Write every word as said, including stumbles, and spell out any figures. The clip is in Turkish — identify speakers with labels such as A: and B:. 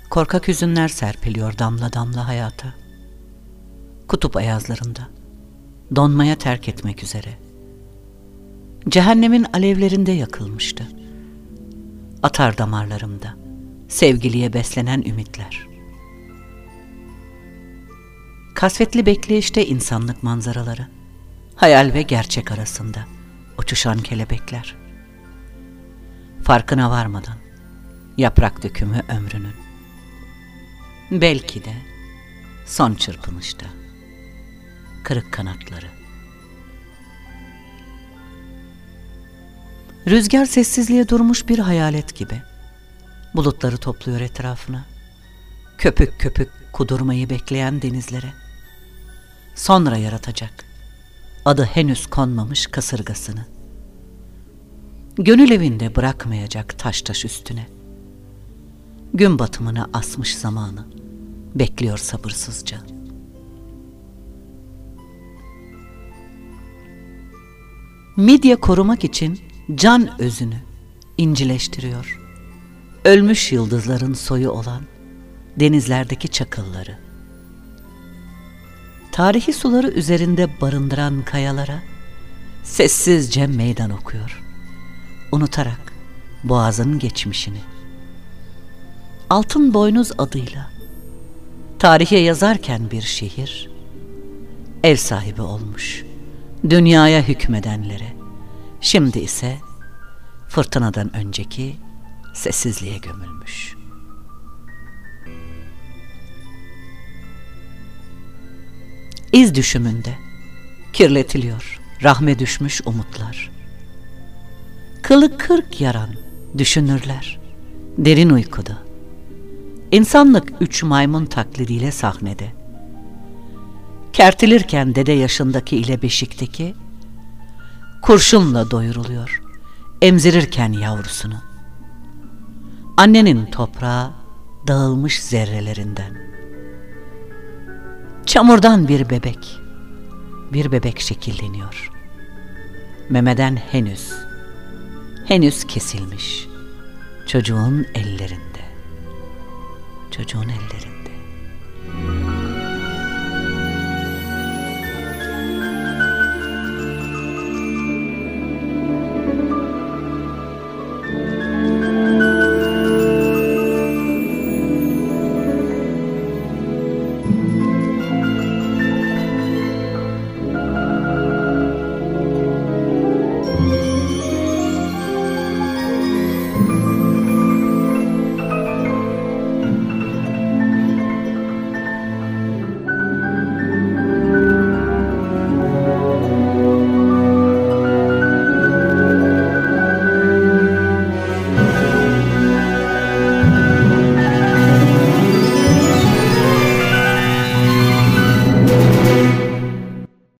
A: Korkak hüzünler serpiliyor damla damla hayata. Kutup ayazlarında, donmaya terk etmek üzere. Cehennemin alevlerinde yakılmıştı. Atar damarlarımda, sevgiliye beslenen ümitler. Kasvetli bekleyişte insanlık manzaraları, hayal ve gerçek arasında uçuşan kelebekler. Farkına varmadan, yaprak dökümü ömrünün. Belki de son çırpınışta, kırık kanatları. Rüzgar sessizliğe durmuş bir hayalet gibi, bulutları topluyor etrafına, köpük köpük kudurmayı bekleyen denizlere. Sonra yaratacak, adı henüz konmamış kasırgasını. Gönül evinde bırakmayacak taş taş üstüne. Gün batımına asmış zamanı, bekliyor sabırsızca. Midye korumak için can özünü incileştiriyor. Ölmüş yıldızların soyu olan denizlerdeki çakılları. Tarihi suları üzerinde barındıran kayalara sessizce meydan okuyor. Unutarak boğazın geçmişini. Altın Boynuz adıyla tarihe yazarken bir şehir, ev sahibi olmuş dünyaya hükmedenlere, şimdi ise fırtınadan önceki sessizliğe gömülmüş. İz düşümünde kirletiliyor rahme düşmüş umutlar. Kılı kırk yaran düşünürler derin uykuda. İnsanlık üç maymun taklidiyle sahnede. Kertilirken dede yaşındaki ile beşikteki, kurşunla doyuruluyor emzirirken yavrusunu. Annenin toprağı dağılmış zerrelerinden. Çamurdan bir bebek, bir bebek şekilleniyor. Memeden henüz, henüz kesilmiş çocuğun ellerinde. Çocuğun ellerinde.